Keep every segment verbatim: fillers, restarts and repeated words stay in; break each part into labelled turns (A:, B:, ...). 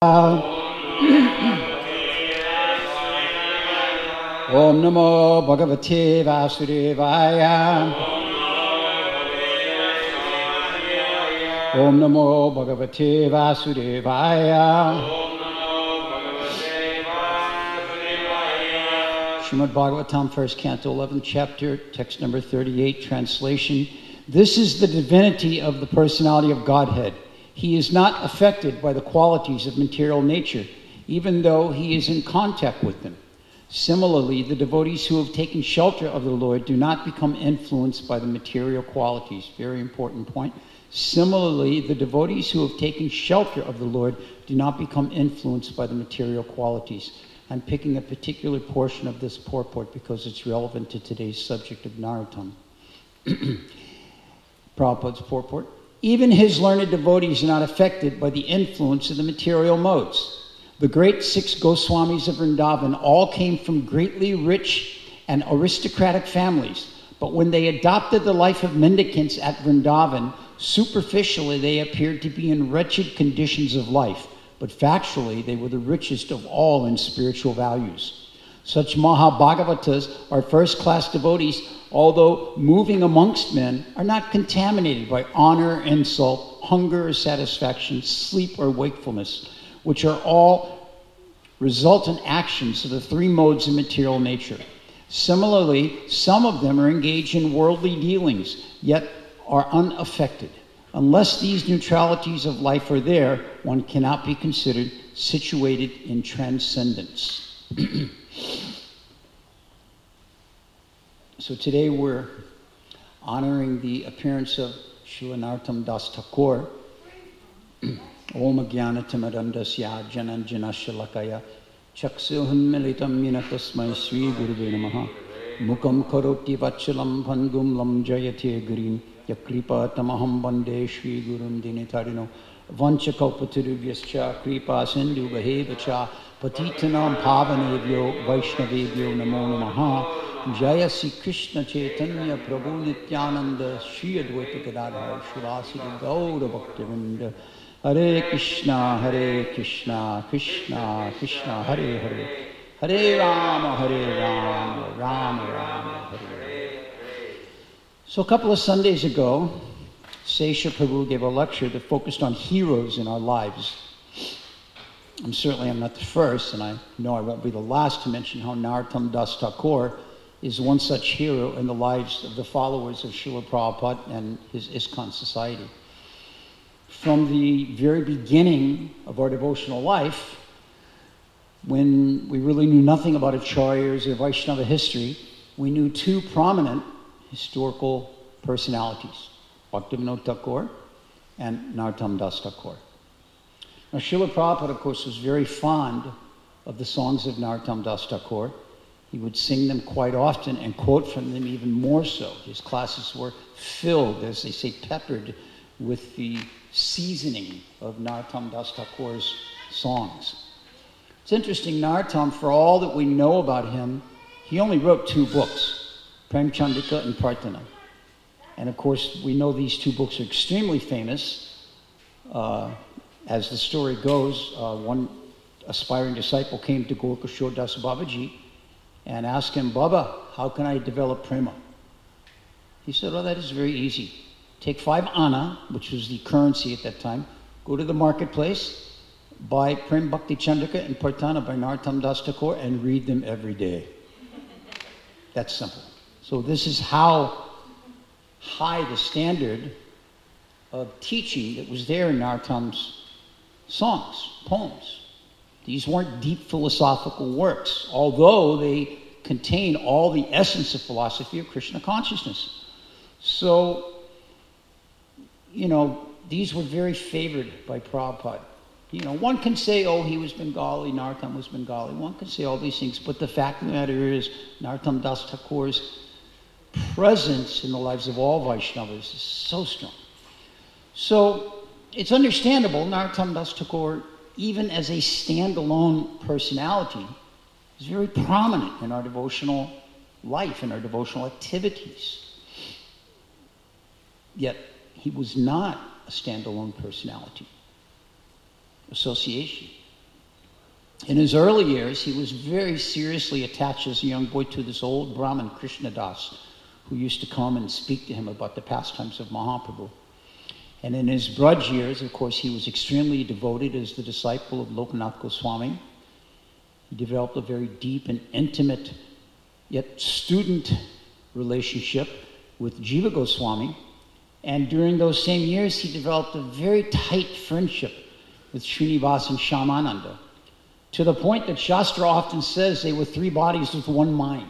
A: Om Namo Bhagavate Vasudevaya. Om Namo Bhagavate Vasudevaya. Srimad Bhagavatam, first canto, eleventh chapter, text number thirty-eight, translation. This is the divinity of the personality of Godhead. He is not affected by the qualities of material nature, even though he is in contact with them. Similarly, the devotees who have taken shelter of the Lord do not become influenced by the material qualities. Very important point. Similarly, the devotees who have taken shelter of the Lord do not become influenced by the material qualities. I'm picking a particular portion of this purport because it's relevant to today's subject of Narottam. Prabhupada's purport. Even his learned devotees are not affected by the influence of the material modes. The great six Goswamis of Vrindavan all came from greatly rich and aristocratic families, but when they adopted the life of mendicants at Vrindavan, superficially they appeared to be in wretched conditions of life, but factually they were the richest of all in spiritual values. Such Mahabhagavatas are first-class devotees, although moving amongst men, are not contaminated by honor, insult, hunger or satisfaction, sleep or wakefulness, which are all resultant actions of the three modes of material nature. Similarly, some of them are engaged in worldly dealings, yet are unaffected. Unless these neutralities of life are there, one cannot be considered situated in transcendence. So today we're honoring the appearance of Srila Narottam Das Thakur. Om Jnanatimirandasya Jananjanasya Lakaya Chaksuhun Militam Yena Tasmai Sri Guruve Namaha Mukam Karoti Vachalam Bhangum Lam Jayate Gurim Yakripa Tamaham Bande Shri Gurum Dinitarino Vanchakalpatirubhyascha Kripa Sindhu Bahevacha Patitanam Pavanevyo Vaishnavevyo Namo Namaha Jaya Sri Krishna Chaitanya Prabhu Nityananda Shri Advaita Gadadhar Shivasiri Gaura Bhaktivinda Hare Krishna, Hare Krishna, Krishna, Krishna, Hare Hare, Hare Rama, Hare Rama, Rama Rama, Hare Hare. So a couple of Sundays ago, Sesha Prabhu gave a lecture that focused on heroes in our lives. I'm certainly I'm not the first, and I know I won't be the last to mention how Narottam Das Thakur is one such hero in the lives of the followers of Srila Prabhupada and his ISKCON society. From the very beginning of our devotional life, when we really knew nothing about Acharyas or Vaishnava history, we knew two prominent historical personalities, Bhaktivinoda Thakur and Narottam Das Thakur. Now, Srila Prabhupada, of course, was very fond of the songs of Narottam Das Thakur. He would sing them quite often and quote from them even more so. His classes were filled, as they say, peppered with the seasoning of Narottam Das Thakur's songs. It's interesting, Narottam, for all that we know about him, he only wrote two books, Prem Chandika and Prarthana. And of course, we know these two books are extremely famous. Uh, as the story goes, uh, one aspiring disciple came to Golokishore Das Babaji and asked him, Baba, how can I develop prema? He said, oh, that is very easy. Take five anna, which was the currency at that time, go to the marketplace, buy Prem Bhakti Chandrika and Prarthana by Narottam Das Thakur, and read them every day. That's simple. So this is how high the standard of teaching that was there in Narottam's songs, poems. These weren't deep philosophical works, although they contain all the essence of philosophy of Krishna consciousness. So, you know, these were very favored by Prabhupada. You know, one can say, oh, he was Bengali, Narottam was Bengali. One can say all these things, but the fact of the matter is, Narottam Das Thakur's presence in the lives of all Vaishnavas is so strong. So, it's understandable, Narottam Das Thakur, even as a standalone personality, is very prominent in our devotional life, in our devotional activities. Yet, he was not a standalone personality. Association. In his early years, he was very seriously attached as a young boy to this old Brahmin, Krishnadas, who used to come and speak to him about the pastimes of Mahaprabhu. And in his Braj years, of course, he was extremely devoted as the disciple of Lokanath Goswami. He developed a very deep and intimate, yet student relationship with Jiva Goswami. And during those same years, he developed a very tight friendship with Srinivas and Shyamananda, to the point that Shastra often says they were three bodies with one mind.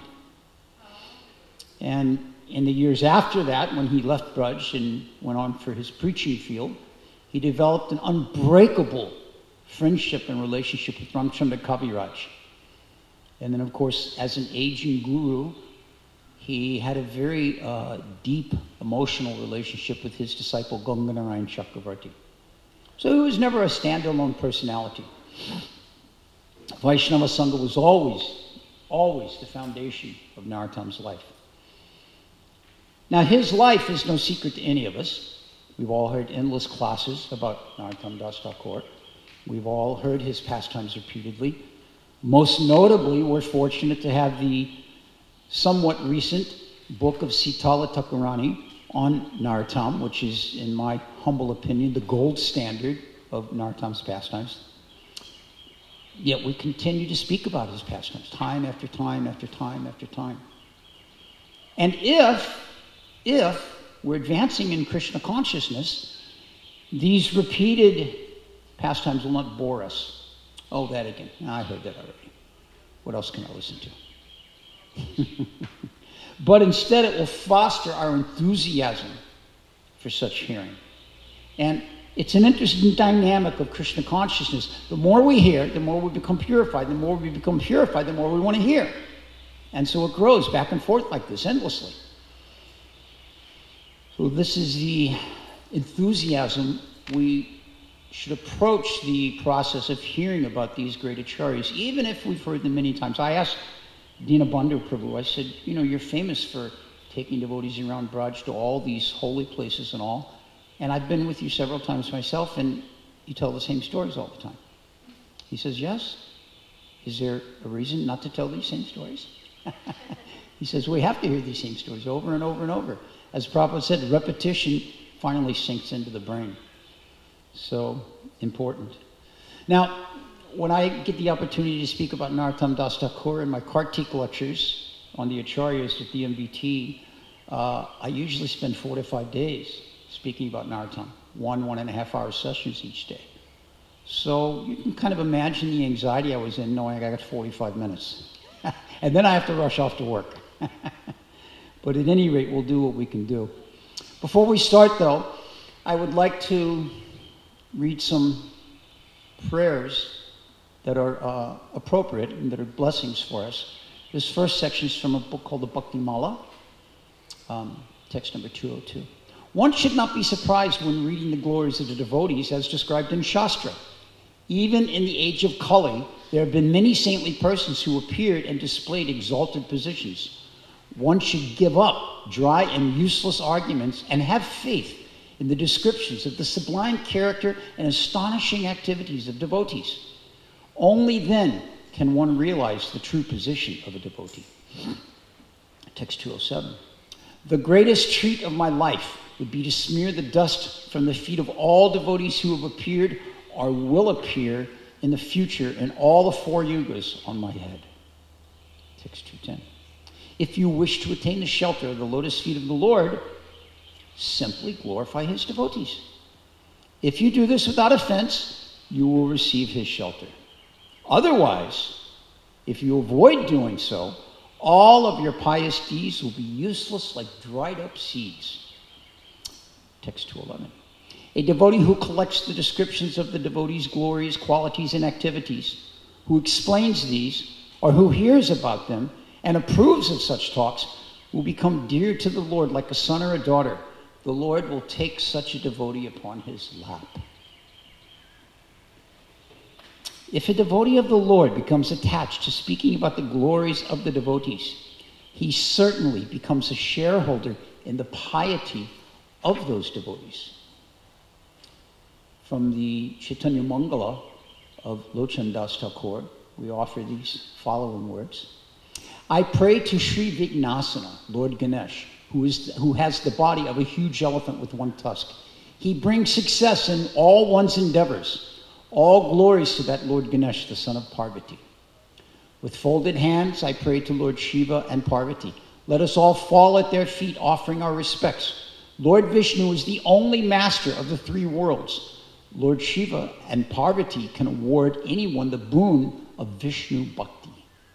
A: And in the years after that, when he left Braj and went on for his preaching field, he developed an unbreakable friendship and relationship with Ramchandra Kaviraj. And then, of course, as an aging guru, he had a very uh, deep emotional relationship with his disciple Ganganarayan Chakravarti. So he was never a standalone personality. Vaishnava Sangha was always, always the foundation of Narottam's life. Now, his life is no secret to any of us. We've all heard endless classes about Narottam Das Thakur. We've all heard his pastimes repeatedly. Most notably, we're fortunate to have the somewhat recent book of Sitala Thakurani on Narottam, which is, in my humble opinion, the gold standard of Narottam's pastimes. Yet we continue to speak about his pastimes, time after time after time after time. And if, if we're advancing in Krishna consciousness, these repeated pastimes will not bore us. Oh, that again. I heard that already. What else can I listen to? But instead it will foster our enthusiasm for such hearing. And it's an interesting dynamic of Krishna consciousness. The more we hear, the more we become purified. The more we become purified, the more we want to hear. And so it grows back and forth like this, endlessly. So this is the enthusiasm we should approach the process of hearing about these great acharyas, even if we've heard them many times. I asked Dinabandhu Prabhu, I said, you know, you're famous for taking devotees around Braj to all these holy places and all. And I've been with you several times myself, and you tell the same stories all the time. He says, yes. Is there a reason not to tell these same stories? He says, we have to hear these same stories over and over and over. As Prabhupada said, repetition finally sinks into the brain. So important. Now, when I get the opportunity to speak about Narottam Das Thakur in my Kartik lectures on the acharyas at the M B T, uh, I usually spend four to five days speaking about Narottam, one, one and a half hour sessions each day. So you can kind of imagine the anxiety I was in knowing I got forty-five minutes. And then I have to rush off to work. But at any rate, we'll do what we can do. Before we start, though, I would like to read some prayers that are uh, appropriate and that are blessings for us. This first section is from a book called the Bhakti Mala, um, text number two oh two. One should not be surprised when reading the glories of the devotees as described in Shastra. Even in the age of Kali, there have been many saintly persons who appeared and displayed exalted positions. One should give up dry and useless arguments and have faith in the descriptions of the sublime character and astonishing activities of devotees. Only then can one realize the true position of a devotee. Text two oh seven. The greatest treat of my life would be to smear the dust from the feet of all devotees who have appeared or will appear in the future in all the four yugas on my head. Text two ten. If you wish to attain the shelter of the lotus feet of the Lord, simply glorify his devotees. If you do this without offense, you will receive his shelter. Otherwise, if you avoid doing so, all of your pious deeds will be useless like dried up seeds. Text two eleven. A devotee who collects the descriptions of the devotee's glories, qualities, and activities, who explains these, or who hears about them and approves of such talks, will become dear to the Lord like a son or a daughter. The Lord will take such a devotee upon his lap. If a devotee of the Lord becomes attached to speaking about the glories of the devotees, he certainly becomes a shareholder in the piety of those devotees. From the Chaitanya Mangala of Lochan Das Thakur, we offer these following words. I pray to Sri Vignasana, Lord Ganesh, who, is, who has the body of a huge elephant with one tusk. He brings success in all one's endeavors. All glories to that Lord Ganesh, the son of Parvati. With folded hands, I pray to Lord Shiva and Parvati. Let us all fall at their feet, offering our respects. Lord Vishnu is the only master of the three worlds. Lord Shiva and Parvati can award anyone the boon of Vishnu Bhakti.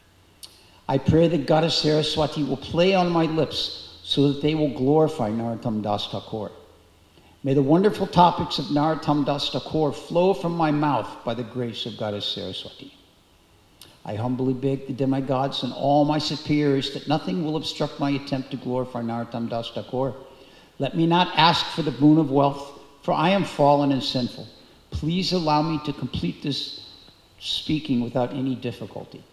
A: I pray that Goddess Saraswati will play on my lips so that they will glorify Narottam Das Thakur. May the wonderful topics of Narottam Das Thakur flow from my mouth by the grace of Goddess Saraswati. I humbly beg the demigods and all my superiors that nothing will obstruct my attempt to glorify Narottam Das Thakur. Let me not ask for the boon of wealth, for I am fallen and sinful. Please allow me to complete this speaking without any difficulty.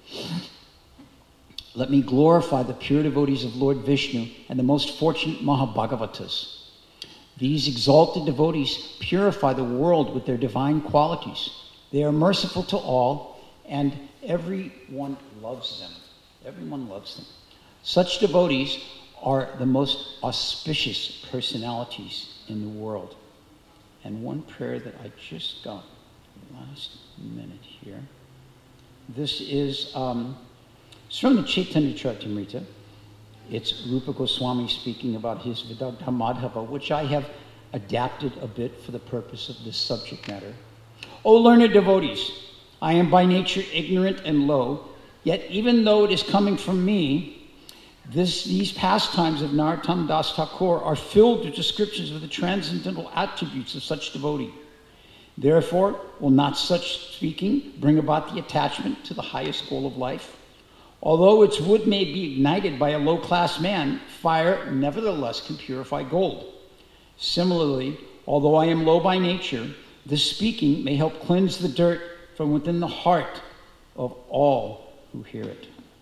A: Let me glorify the pure devotees of Lord Vishnu and the most fortunate Mahabhagavatas. These exalted devotees purify the world with their divine qualities. They are merciful to all, and everyone loves them. Everyone loves them. Such devotees are the most auspicious personalities in the world. And one prayer that I just got last minute here. This is um, it's from the Chaitanya Charitamrita. It's Rupa Goswami speaking about his Vidagdha Madhava, which I have adapted a bit for the purpose of this subject matter. O learned devotees, I am by nature ignorant and low, yet even though it is coming from me, this, these pastimes of Narottam Das Thakur are filled with descriptions of the transcendental attributes of such devotee. Therefore, will not such speaking bring about the attachment to the highest goal of life? Although its wood may be ignited by a low-class man, fire nevertheless can purify gold. Similarly, although I am low by nature, this speaking may help cleanse the dirt from within the heart of all who hear it.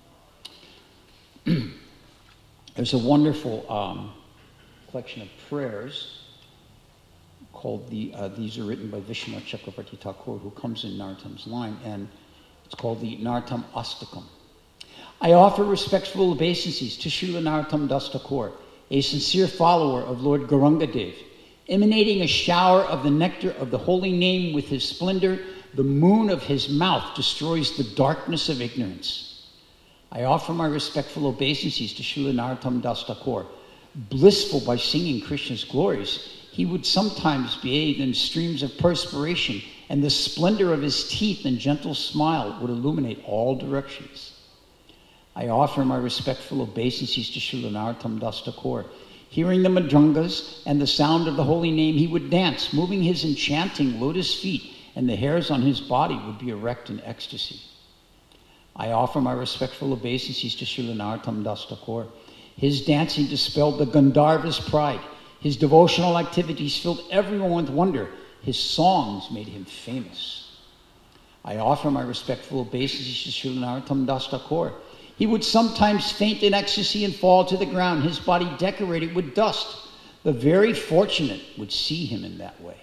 A: There's a wonderful um, collection of prayers called the, uh, these are written by Vishwanath Chakravarti Thakur, who comes in Narottam's line, and it's called the Narottam Astakam. I offer respectful obeisances to Srila Narottam Das Thakur, a sincere follower of Lord Gauranga Dev, emanating a shower of the nectar of the holy name with his splendor. The moon of his mouth destroys the darkness of ignorance. I offer my respectful obeisances to Srila Narottam Das Thakur. Blissful by singing Krishna's glories, he would sometimes bathe in streams of perspiration, and the splendor of his teeth and gentle smile would illuminate all directions. I offer my respectful obeisances to Srila Narottam Das Thakur. Hearing the madrangas and the sound of the holy name, he would dance, moving his enchanting lotus feet, and the hairs on his body would be erect in ecstasy. I offer my respectful obeisances to Srila Narottam Das Thakur. His dancing dispelled the Gandharva's pride. His devotional activities filled everyone with wonder. His songs made him famous. I offer my respectful obeisances to Srila Narottam Das Thakur. He would sometimes faint in ecstasy and fall to the ground, his body decorated with dust. The very fortunate would see him in that way.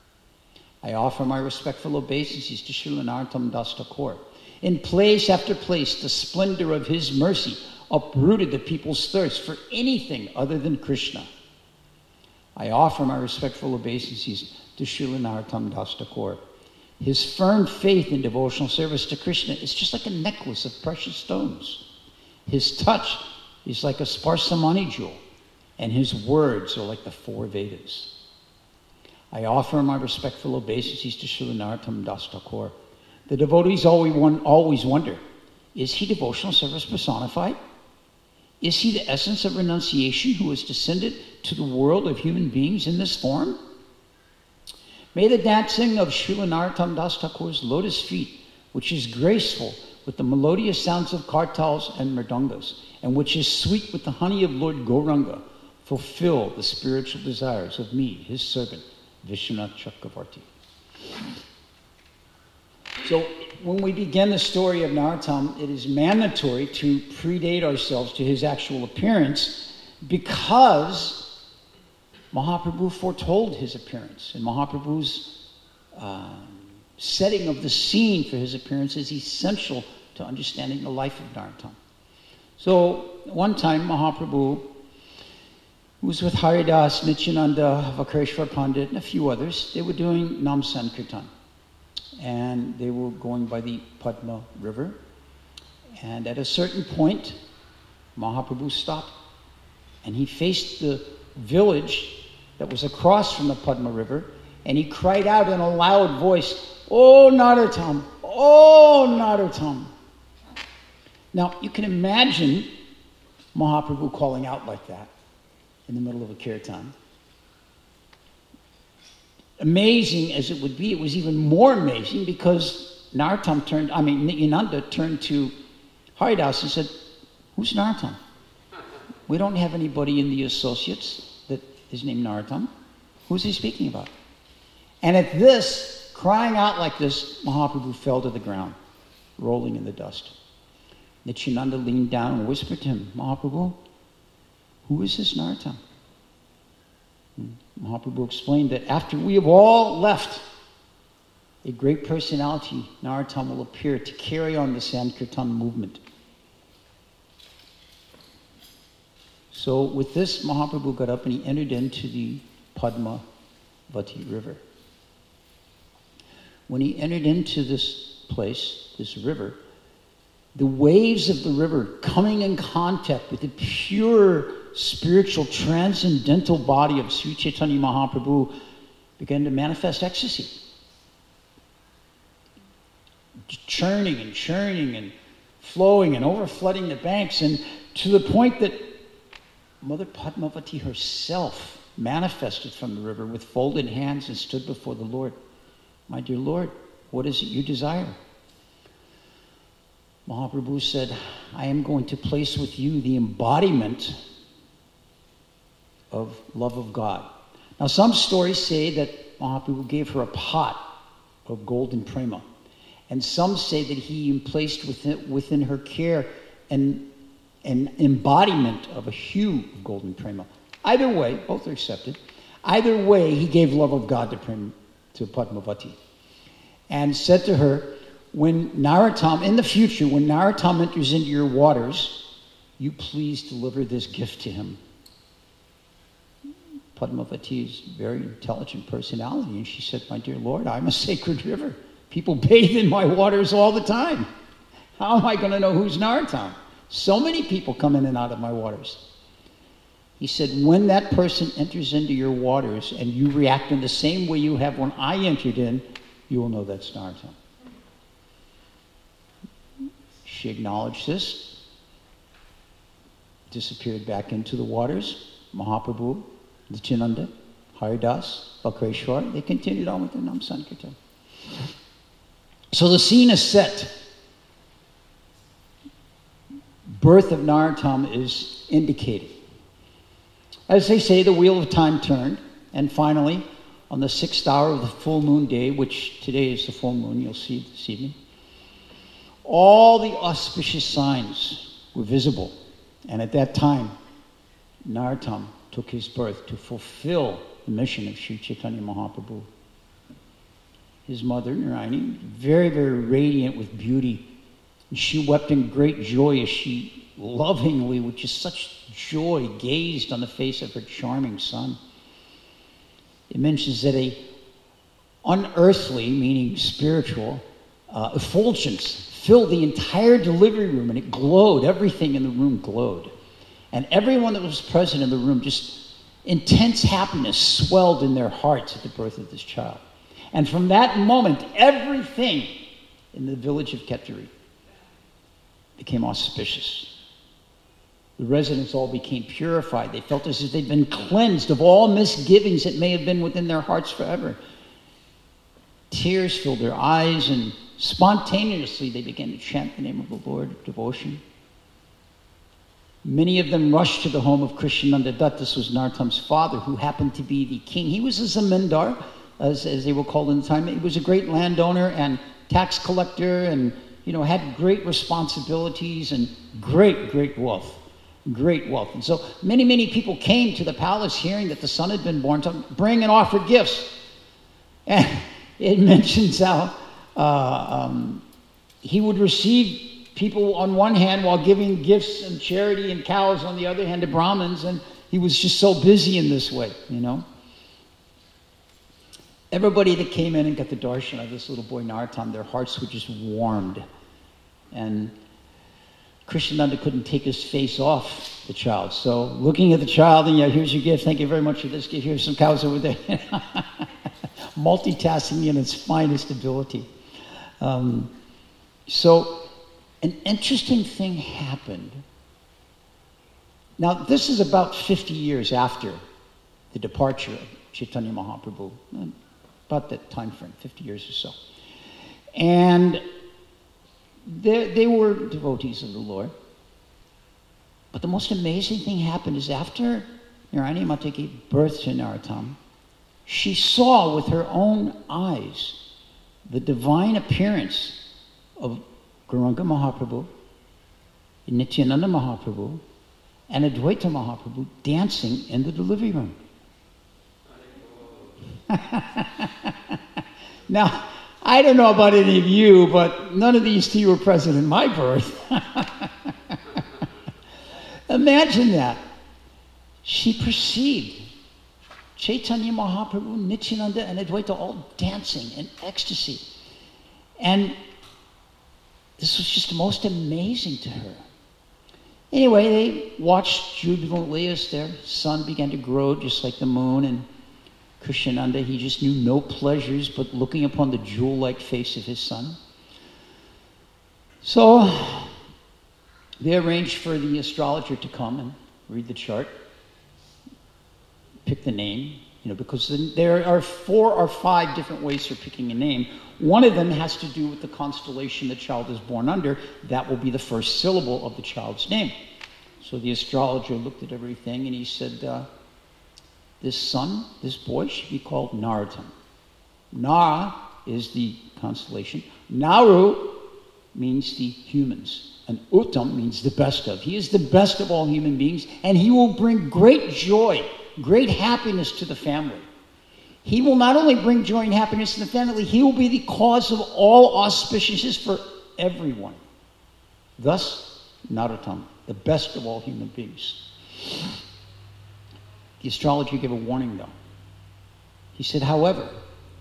A: I offer my respectful obeisances to Srila Narottam Das Thakur. In place after place, the splendor of his mercy uprooted the people's thirst for anything other than Krishna. I offer my respectful obeisances to Srila Narottam Das Thakur. His firm faith in devotional service to Krishna is just like a necklace of precious stones. His touch is like a Sparsamani jewel, and his words are like the four Vedas. I offer my respectful obeisances to Srila Narottam Das Thakur. The devotees always wonder, is he devotional service personified? Is he the essence of renunciation who has descended to the world of human beings in this form? May the dancing of Srila Narottam Das Thakur's lotus feet, which is graceful with the melodious sounds of kartals and mridangas, and which is sweet with the honey of Lord Gauranga, fulfill the spiritual desires of me, his servant, Vishwanath Chakravarti. So when we begin the story of Narottam, it is mandatory to predate ourselves to his actual appearance, because Mahaprabhu foretold his appearance in Mahaprabhu's uh, setting of the scene for his appearance is essential to understanding the life of Narottam. So one time Mahaprabhu was with Haridas, Nityananda, Vakreshwar Pandit, and a few others. They were doing Nam Sankirtan. And they were going by the Padma River. And at a certain point, Mahaprabhu stopped. And he faced the village that was across from the Padma River. And he cried out in a loud voice, "Oh, Narottam! Oh, Narottam!" Now, you can imagine Mahaprabhu calling out like that in the middle of a kirtan. Amazing as it would be, it was even more amazing because Narottam turned, I mean, Nityananda turned to Haridas and said, "Who's Narottam? We don't have anybody in the associates that is named Narottam. Who's he speaking about?" And at this, crying out like this, Mahaprabhu fell to the ground, rolling in the dust. Nityananda leaned down and whispered to him, "Mahaprabhu, who is this Narottam?" Mahaprabhu explained that after we have all left, a great personality, Narottam, will appear to carry on the Sankirtan movement. So with this, Mahaprabhu got up and he entered into the Padmavati River. When he entered into this place, this river, the waves of the river coming in contact with the pure spiritual transcendental body of Sri Chaitanya Mahaprabhu began to manifest ecstasy. Churning and churning and flowing and overflooding the banks, and to the point that Mother Padmavati herself manifested from the river with folded hands and stood before the Lord. "My dear Lord, what is it you desire?" Mahaprabhu said, "I am going to place with you the embodiment of love of God." Now, some stories say that Mahaprabhu gave her a pot of golden prema. And some say that he placed within, within her care an, an embodiment of a hue of golden prema. Either way, both are accepted. Either way, he gave love of God to, Prem, to Padmavati. And said to her, "When Narottam, in the future, when Narottam enters into your waters, you please deliver this gift to him." Padmavati is a very intelligent personality, and she said, "My dear Lord, I'm a sacred river. People bathe in my waters all the time. How am I going to know who's Narottam? So many people come in and out of my waters." He said, "When that person enters into your waters and you react in the same way you have when I entered in, you will know that's Narottam." She acknowledged this, disappeared back into the waters. Mahaprabhu, Nityananda, Haridas, Vakreshwar, they continued on with their Nam Sankirtan. So the scene is set. Birth of Narottam is indicated. As they say, the wheel of time turned, and finally, on the sixth hour of the full moon day, which today is the full moon, you'll see this evening, all the auspicious signs were visible. And at that time, Narottam took his birth to fulfill the mission of Sri Chaitanya Mahaprabhu. His mother, Narayani, very, very radiant with beauty. And she wept in great joy as she lovingly, with just such joy, gazed on the face of her charming son. It mentions that a unearthly, meaning spiritual, uh, effulgence filled the entire delivery room, and it glowed. Everything in the room glowed. And everyone that was present in the room, just intense happiness swelled in their hearts at the birth of this child. And from that moment, everything in the village of Ketari became auspicious. The residents all became purified. They felt as if they'd been cleansed of all misgivings that may have been within their hearts forever. Tears filled their eyes, and spontaneously they began to chant the name of the Lord with devotion. Many of them rushed to the home of Krishnananda Dutt. This was Narottam's father, who happened to be the king. He was a zamindar, as, as they were called in the time. He was a great landowner and tax collector, and you know had great responsibilities and great, great wealth. Great wealth. And so many, many people came to the palace hearing that the son had been born to bring and offer gifts. And it mentions how uh, um, he would receive people on one hand while giving gifts and charity and cows on the other hand to Brahmins, and he was just so busy in this way, you know. Everybody that came in and got the darshan of this little boy Narottam, their hearts were just warmed. And Krishnananda couldn't take his face off the child. So looking at the child, and yeah, here's your gift, thank you very much for this gift, here's some cows over there. Multitasking in its finest ability. Um, so an interesting thing happened. Now, this is about fifty years after the departure of Chaitanya Mahaprabhu, about that time frame, fifty years or so. And they, they were devotees of the Lord. But the most amazing thing happened is after Narayani Mata gave birth to Narottam, she saw with her own eyes the divine appearance of Gauranga Mahaprabhu, Nityananda Mahaprabhu, and Advaita Mahaprabhu dancing in the delivery room. Now, I don't know about any of you, but none of these two were present in my birth. Imagine that. She perceived Chaitanya Mahaprabhu, Nityananda, and Advaita all dancing in ecstasy. And this was just most amazing to her. Anyway, they watched jubilantly as their son began to grow just like the moon, and Krishnananda, he just knew no pleasures but looking upon the jewel-like face of his son. So they arranged for the astrologer to come and read the chart, pick the name, you know, because there are four or five different ways for picking a name. One of them has to do with the constellation the child is born under. That will be the first syllable of the child's name. So the astrologer looked at everything and he said, uh, this son, this boy, should be called Narottam. Nara is the constellation. Naru means the humans. And Uttam means the best of. He is the best of all human beings, and he will bring great joy, great happiness to the family. He will not only bring joy and happiness to the family, he will be the cause of all auspiciousness for everyone. Thus, Narottam, the best of all human beings. The astrologer gave a warning, though. He said, however,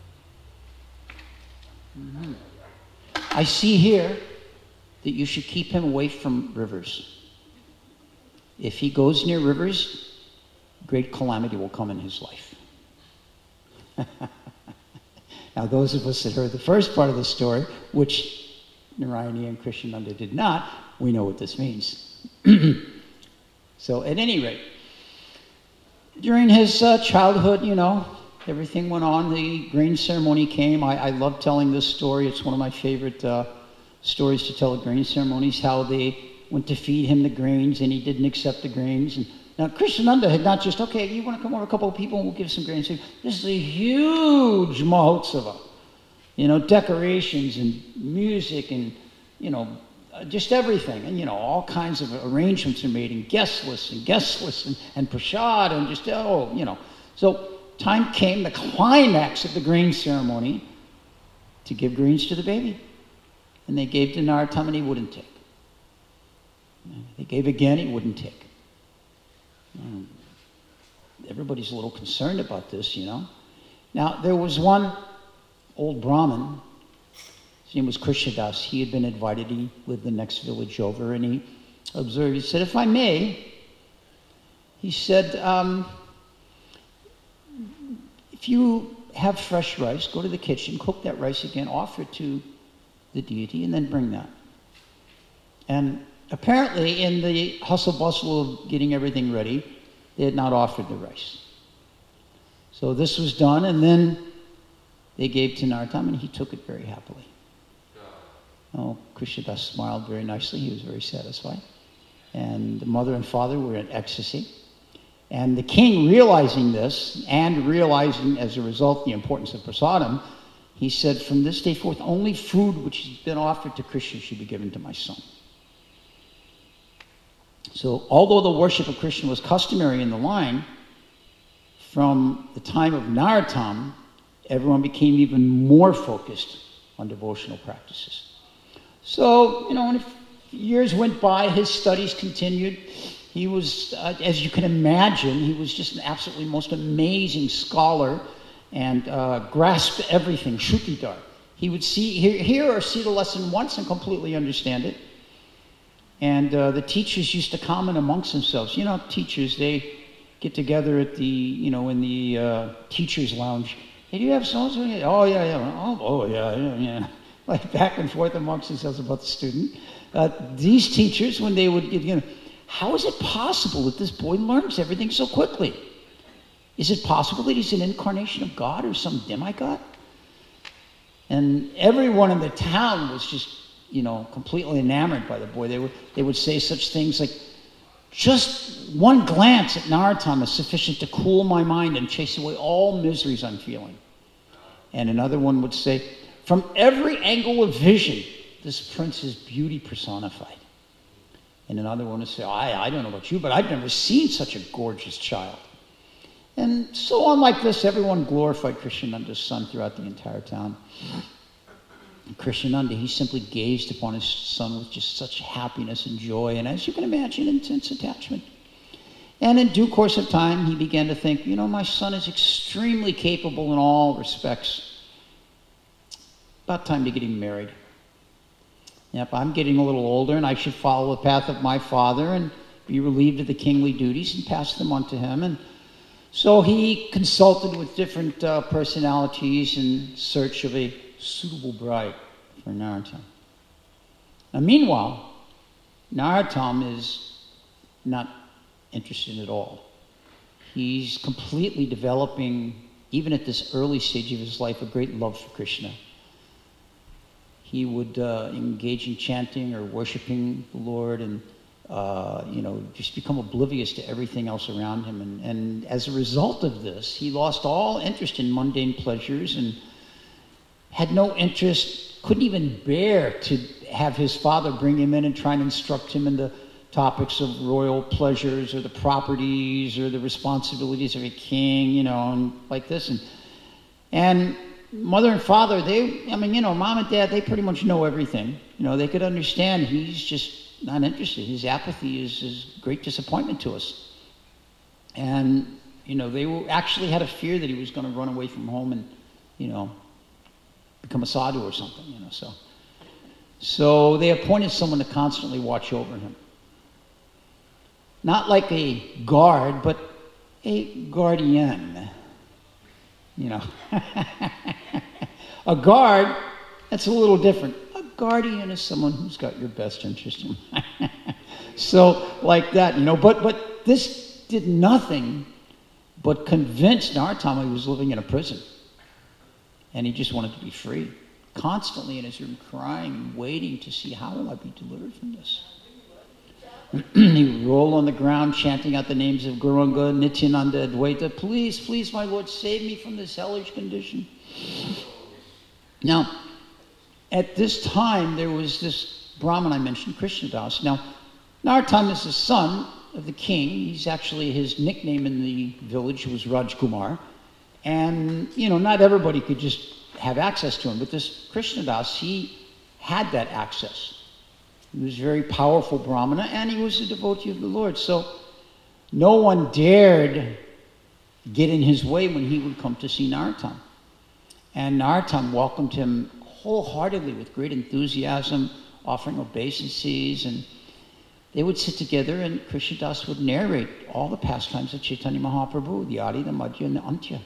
A: mm-hmm, I see here that you should keep him away from rivers. If he goes near rivers, great calamity will come in his life. Now, those of us that heard the first part of the story, which Narayani and Krishnananda did not, we know what this means. So, at any rate, during his uh, childhood, you know, everything went on. The grain ceremony came. I, I love telling this story. It's one of my favorite uh, stories to tell at grain ceremonies, how they went to feed him the grains and he didn't accept the grains. And now, Krishnananda had not just, okay, you want to come over a couple of people and we'll give some grains. This is a huge Mahotsava. You know, decorations and music and, you know, just everything. And, you know, all kinds of arrangements are made and guest lists and guest lists and, and prasad and just, oh, you know. So time came, the climax of the grain ceremony, to give grains to the baby. And they gave to Narottam and he wouldn't take. They gave again, he wouldn't take. Um, everybody's a little concerned about this, you know. Now, there was one old Brahmin, his name was Krishnadas. He had been invited, he lived the next village over, and he observed, he said, if I may, he said, um, if you have fresh rice, go to the kitchen, cook that rice again, offer it to the deity, and then bring that. And apparently, in the hustle bustle of getting everything ready, they had not offered the rice. So this was done, and then they gave to Narottam, and he took it very happily. Oh, Krishnadas smiled very nicely. He was very satisfied. And the mother and father were in ecstasy. And the king, realizing this, and realizing as a result the importance of prasadam, he said, from this day forth, only food which has been offered to Krishna should be given to my son. So although the worship of Krishna was customary in the line, from the time of Narottam, everyone became even more focused on devotional practices. So, you know, when years went by, his studies continued. He was, uh, as you can imagine, he was just an absolutely most amazing scholar and uh, grasped everything, Shrutidhar. He would see, hear, hear or see the lesson once and completely understand it. And uh, the teachers used to comment amongst themselves. You know, teachers, they get together at the, you know, in the uh, teacher's lounge. Hey, do you have so-and-so? Oh, yeah, yeah. Oh, oh yeah, yeah, yeah. Like back and forth amongst themselves about the student. Uh, these teachers, when they would, you know, how is it possible that this boy learns everything so quickly? Is it possible that he's an incarnation of God or some demigod? And everyone in the town was just, you know, completely enamored by the boy. They would, they would say such things like, just one glance at Narottam is sufficient to cool my mind and chase away all miseries I'm feeling. And another one would say, from every angle of vision, this prince is beauty personified. And another one would say, I, I don't know about you, but I've never seen such a gorgeous child. And so on like this, everyone glorified Krishnananda's son throughout the entire town. And Krishnananda, he simply gazed upon his son with just such happiness and joy, and as you can imagine, intense attachment. And in due course of time, he began to think, you know, my son is extremely capable in all respects. About time to get him married. Yep, I'm getting a little older, and I should follow the path of my father and be relieved of the kingly duties and pass them on to him. And so he consulted with different uh, personalities in search of a suitable bride for Narottam. Now, meanwhile, Narottam is not interested at all. He's completely developing, even at this early stage of his life, a great love for Krishna. He would uh, engage in chanting or worshiping the Lord and, uh, you know, just become oblivious to everything else around him. And, and as a result of this, he lost all interest in mundane pleasures and had no interest, couldn't even bear to have his father bring him in and try and instruct him in the topics of royal pleasures or the properties or the responsibilities of a king, you know, and like this. And, and mother and father, they, I mean, you know, mom and dad, they pretty much know everything. You know, they could understand he's just not interested. His apathy is, is great disappointment to us. And, you know, they were, actually had a fear that he was going to run away from home and, you know, become a sadhu or something, you know, so. So they appointed someone to constantly watch over him. Not like a guard, but a guardian. You know, a guard, that's a little different. A guardian is someone who's got your best interest in mind. So, like that, you know, but but this did nothing but convince Narottam he was living in a prison. And he just wanted to be free. Constantly in his room crying, waiting to see how will I be delivered from this. He would roll on the ground, chanting out the names of Gauranga, Nityananda, Advaita. Please, please, my Lord, save me from this hellish condition. Now, at this time, there was this Brahmin I mentioned, Krishnadas. Now, Narottam is the son of the king. He's actually, his nickname in the village was Rajkumar. And, you know, not everybody could just have access to him. But this Krishnadas, he had that access. He was a very powerful Brahmana, and he was a devotee of the Lord. So no one dared get in his way when he would come to see Narottam. And Narottam welcomed him wholeheartedly with great enthusiasm, offering obeisances. And they would sit together, and Krishnadas would narrate all the pastimes of Chaitanya Mahaprabhu, the Adi, the Madhya, and the Antya.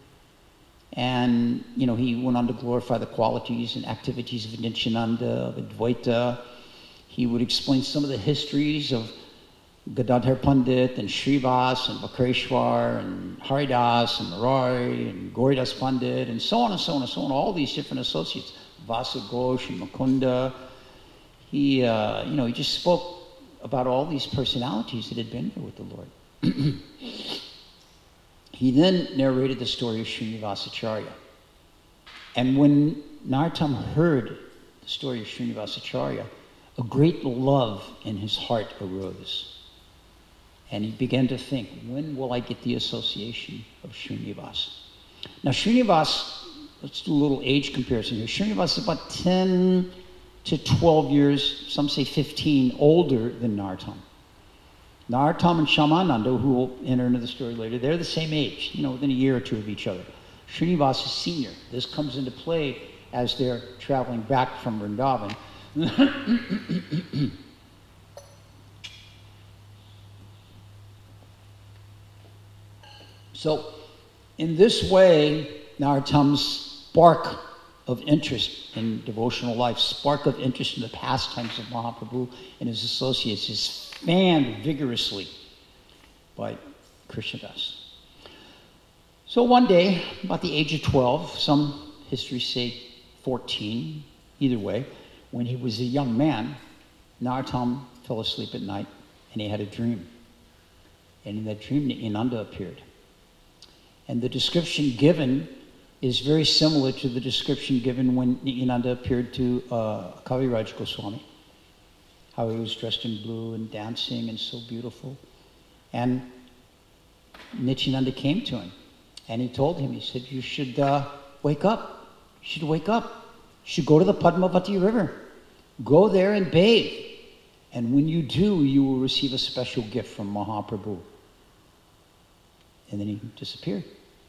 A: And, you know, he went on to glorify the qualities and activities of Nityananda, of Advaita. He would explain some of the histories of Gadadhar Pandit and Srivas and Vakreshwar and Haridas and Roy and Gauridas Pandit and so on and so on and so on, all these different associates, Vasa Ghosh and Mukunda. He, uh, you know, he just spoke about all these personalities that had been here with the Lord. He then narrated the story of Srinivasacharya. And when Narottam heard the story of Srinivasacharya, a great love in his heart arose. And he began to think, when will I get the association of Srinivas? Now, Srinivas let's do a little age comparison here. Srinivas is about ten to twelve years, some say fifteen, older than Narottam. Narottam and Shyamananda, who will enter into the story later, they're the same age, you know, within a year or two of each other. Srinivas is senior. This comes into play as they're traveling back from Vrindavan. So, in this way, Narottam's spark of interest in devotional life, spark of interest in the pastimes of Mahaprabhu and his associates is fanned vigorously by Krishnadas. So one day, about the age of twelve, some histories say fourteen, either way, when he was a young man, Narottam fell asleep at night and he had a dream. And in that dream, Nityananda appeared. And the description given is very similar to the description given when Nityananda appeared to uh, Kaviraj Goswami, how he was dressed in blue and dancing and so beautiful. And Nityananda came to him and he told him, he said, you should uh, wake up. You should wake up. You should go to the Padmavati River. Go there and bathe. And when you do, you will receive a special gift from Mahaprabhu. And then he disappeared.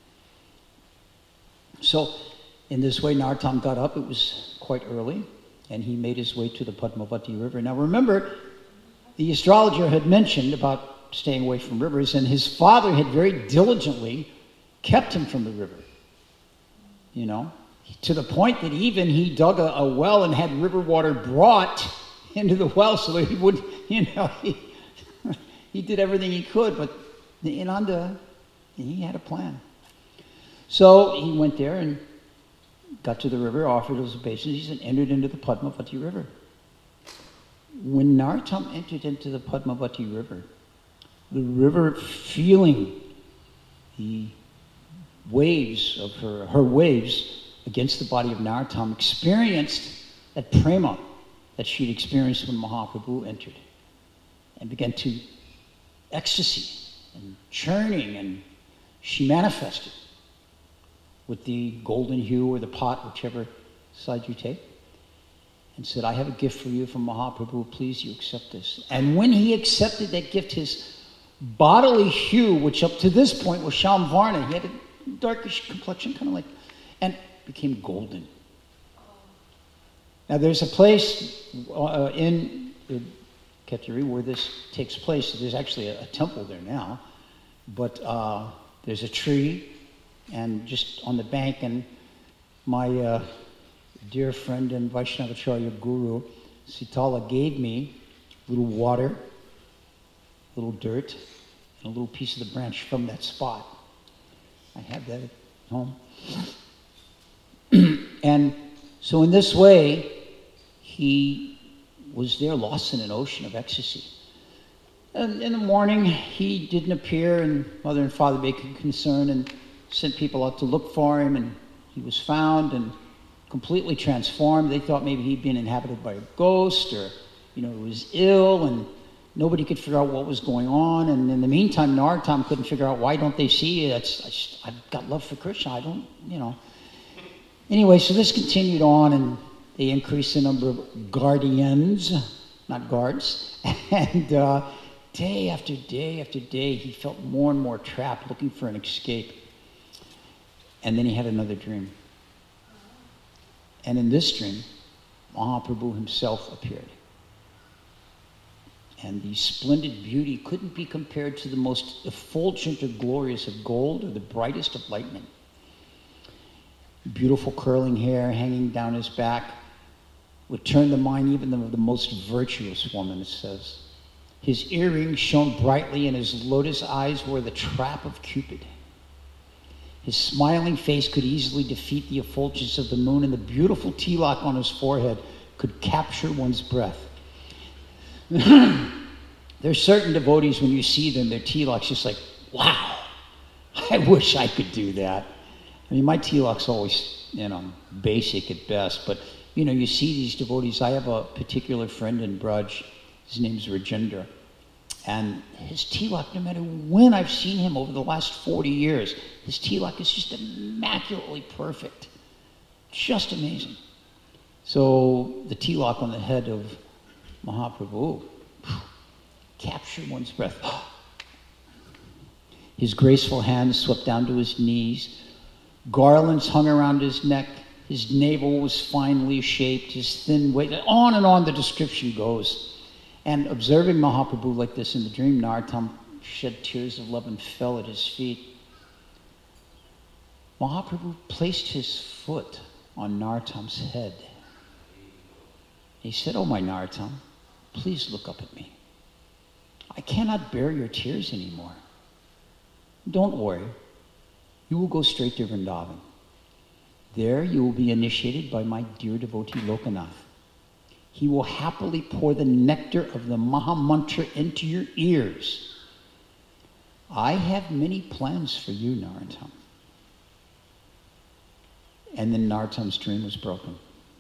A: So, in this way, Narottam got up. It was quite early, and he made his way to the Padmavati River. Now, remember, the astrologer had mentioned about staying away from rivers, and his father had very diligently kept him from the river. You know, to the point that even he dug a, a well and had river water brought into the well so that he would, you know, he, he did everything he could, but Nityananda, he had a plan. So he went there and got to the river, offered his obeisances, and entered into the Padmavati River. When Narottam entered into the Padmavati River, the river, feeling the waves of her, her waves against the body of Narottam, experienced that prema that she'd experienced when Mahaprabhu entered, and began to ecstasy and churning, and she manifested with the golden hue or the pot, whichever side you take, and said, I have a gift for you from Mahaprabhu, please you accept this. And when he accepted that gift, his bodily hue, which up to this point was Shamvarna, he had a darkish complexion, kind of like, and became golden. Now there's a place uh, in Ketari where this takes place. There's actually a, a temple there now, but uh, there's a tree, and just on the bank, and my uh, dear friend and Vaishnavacharya guru, Sitala, gave me a little water, a little dirt, and a little piece of the branch from that spot. I have that at home. And so in this way, he was there lost in an ocean of ecstasy. And in the morning, he didn't appear, and mother and father became concerned and sent people out to look for him, and he was found and completely transformed. They thought maybe he'd been inhabited by a ghost, or, you know, he was ill, and nobody could figure out what was going on. And in the meantime, Narottam couldn't figure out, why don't they see you? That's, I just, I've got love for Krishna. I don't, you know. Anyway, so this continued on, and they increased the number of guardians, not guards, and uh, day after day after day, he felt more and more trapped, looking for an escape. And then he had another dream. And in this dream, Mahaprabhu himself appeared. And the splendid beauty couldn't be compared to the most effulgent or glorious of gold or the brightest of lightning. Beautiful curling hair hanging down his back would turn the mind even of the most virtuous woman, it says. His earrings shone brightly, and his lotus eyes were the trap of Cupid. His smiling face could easily defeat the effulgence of the moon, and the beautiful tilak on his forehead could capture one's breath. There's certain devotees, when you see them, their tilak's just like, wow, I wish I could do that. I mean, my tilak's always, you know, basic at best, but, you know, you see these devotees. I have a particular friend in Braj, his name's Rajendra, and his tilak, no matter when I've seen him over the last forty years, his tilak is just immaculately perfect. Just amazing. So the tilak on the head of Mahaprabhu captured one's breath. His graceful hands swept down to his knees. Garlands hung around his neck. His navel was finely shaped. His thin waist. On and on the description goes. And observing Mahaprabhu like this in the dream, Narottam shed tears of love and fell at his feet. Mahaprabhu placed his foot on Narottam's head. He said, "Oh, my Narottam, please look up at me. I cannot bear your tears anymore. Don't worry. You will go straight to Vrindavan. There you will be initiated by my dear devotee Lokanath. He will happily pour the nectar of the Mahamantra into your ears. I have many plans for you, Narottam." And then Narottam's dream was broken.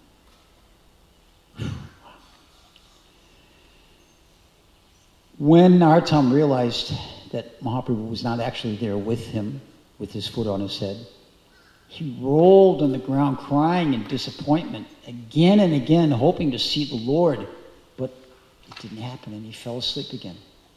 A: When Narottam realized that Mahaprabhu was not actually there with him, with his foot on his head, he rolled on the ground crying in disappointment again and again, hoping to see the Lord, but it didn't happen, and he fell asleep again.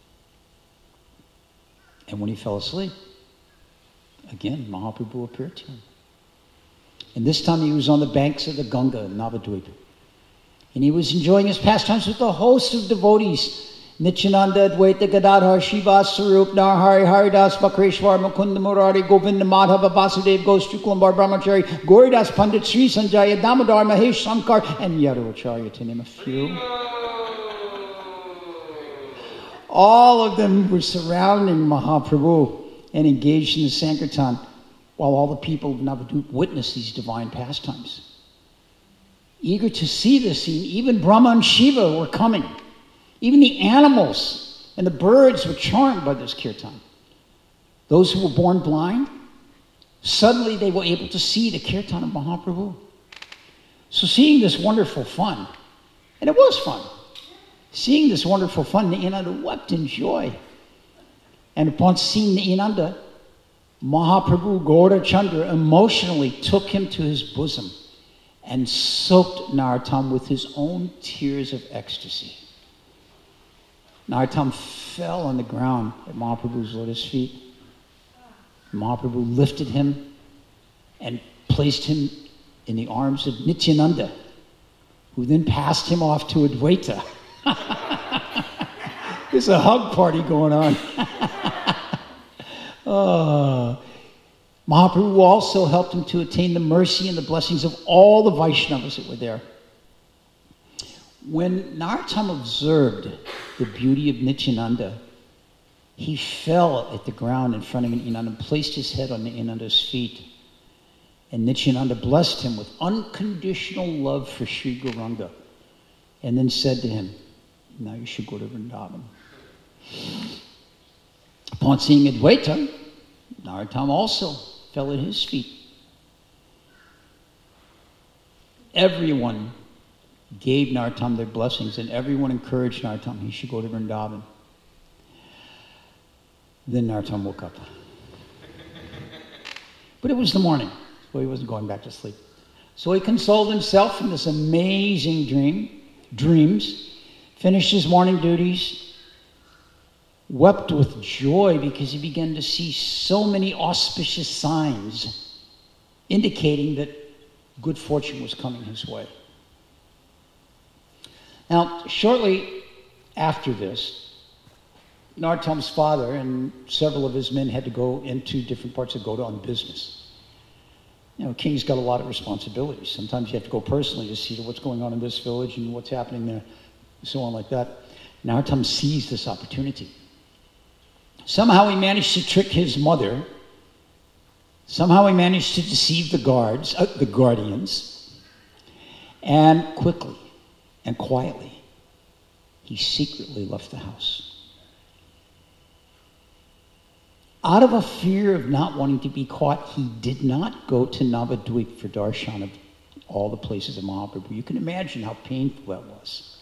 A: And when he fell asleep, again, Mahaprabhu appeared to him. And this time he was on the banks of the Ganga in Navadvip. And he was enjoying his pastimes with a host of devotees. Nityananda, Advaita, Gadadhar, Shiva, Sarup, Narhari, Haridas, Bakreshwar, Mukunda, Murari, Govinda, Madhava, Vasudev, Ghosh, Shuklambar, Brahmachari, Goridas, Pandit, Sri Sanjaya, Damodar, Mahesh, Sankar, and Yadavacharya, to name a few. All of them were surrounding Mahaprabhu and engaged in the Sankirtan, while all the people of Navadvip witnessed these divine pastimes. Eager to see this scene, even Brahma and Shiva were coming. Even the animals and the birds were charmed by this kirtan. Those who were born blind, suddenly they were able to see the kirtan of Mahaprabhu. So seeing this wonderful fun, and it was fun, seeing this wonderful fun, Nityananda wept in joy. And upon seeing Nityananda, Mahaprabhu Gaura Chandra emotionally took him to his bosom and soaked Narottam with his own tears of ecstasy. Narottam fell on the ground at Mahaprabhu's lotus feet. Mahaprabhu lifted him and placed him in the arms of Nityananda, who then passed him off to Advaita. There's a hug party going on. oh. Mahaprabhu also helped him to attain the mercy and the blessings of all the Vaishnavas that were there. When Narottam observed the beauty of Nityananda, he fell at the ground in front of Nityananda and placed his head on Nityananda's feet. And Nityananda blessed him with unconditional love for Sri Gauranga, and then said to him, "Now you should go to Vrindavan." Upon seeing Advaita, Narottam also fell at his feet. Everyone gave Narottam their blessings, and everyone encouraged Narottam he should go to Vrindavan. Then Narottam woke up. But it was the morning, so he wasn't going back to sleep. So he consoled himself in this amazing dream, dreams, finished his morning duties, wept with joy because he began to see so many auspicious signs indicating that good fortune was coming his way. Now, shortly after this, Narottam's father and several of his men had to go into different parts of Goda on business. You know, king's got a lot of responsibilities. Sometimes you have to go personally to see what's going on in this village and what's happening there, and so on like that. Narottam seized this opportunity. Somehow he managed to trick his mother. Somehow he managed to deceive the guards, uh, the guardians. And quickly and quietly, he secretly left the house. Out of a fear of not wanting to be caught, he did not go to Navadvip for darshan of all the places of Mahaprabhu. You can imagine how painful that was.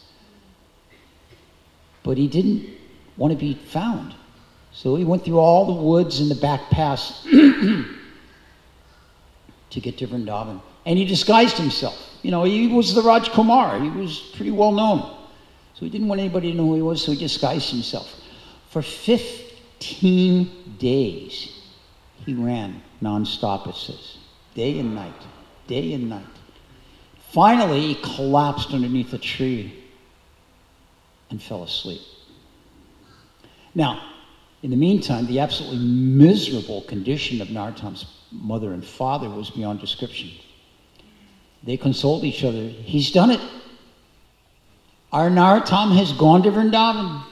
A: But he didn't want to be found. So he went through all the woods and the back pass to get to Vrindavan. And he disguised himself. You know, he was the Raj Kumar. He was pretty well known. So he didn't want anybody to know who he was, so he disguised himself. For fifteen days, he ran nonstop, it says. Day and night. Day and night. Finally, he collapsed underneath a tree and fell asleep. Now, in the meantime, the absolutely miserable condition of Narottam's mother and father was beyond description. They consoled each other. He's done it. Our Narottam has gone to Vrindavan.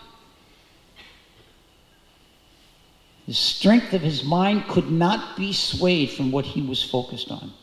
A: The strength of his mind could not be swayed from what he was focused on.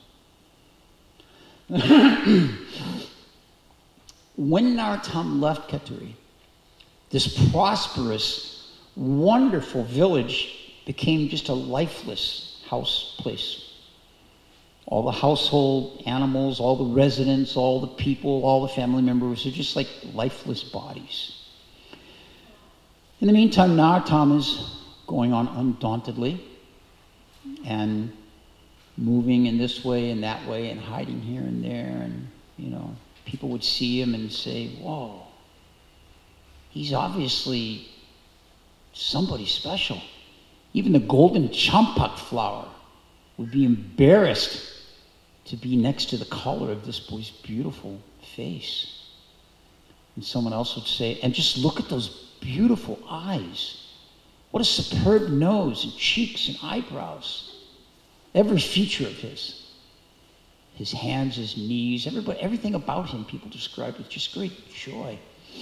A: When Narottam left Kheturi, this prosperous, wonderful village became just a lifeless house place. All the household animals, all the residents, all the people, all the family members are just like lifeless bodies. In the meantime, Narottam is going on undauntedly and moving in this way and that way and hiding here and there. And, you know, people would see him and say, whoa, he's obviously somebody special. Even the golden champak flower would be embarrassed to be next to the color of this boy's beautiful face. And someone else would say, and just look at those beautiful eyes. What a superb nose and cheeks and eyebrows. Every feature of his. His hands, his knees, everybody, everything about him people described with just great joy.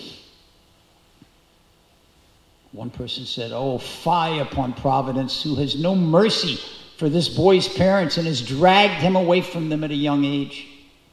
A: One person said, oh, fie upon Providence, who has no mercy for this boy's parents and has dragged him away from them at a young age.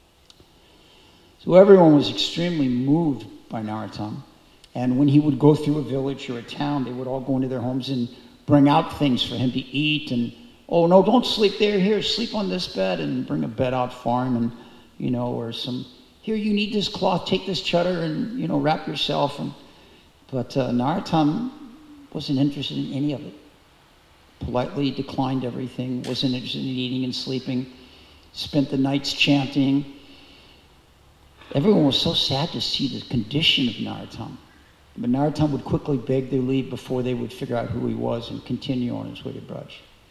A: So everyone was extremely moved by Narottam. And when he would go through a village or a town, they would all go into their homes and bring out things for him to eat. And, oh, no, don't sleep there. Here, sleep on this bed, and bring a bed out for him. And, you know, or some, here, you need this cloth, take this cheddar and, you know, wrap yourself. And, but uh, Narottam wasn't interested in any of it. Politely declined everything, wasn't interested in eating and sleeping, spent the nights chanting. Everyone was so sad to see the condition of Narottam. But Narottam would quickly beg their leave before they would figure out who he was and continue on his way to Braj.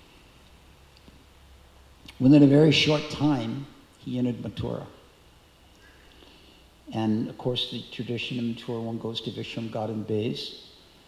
A: Within a very short time, he entered Mathura. And of course, the tradition in Mathura, one goes to Vishram Ghat and bathes.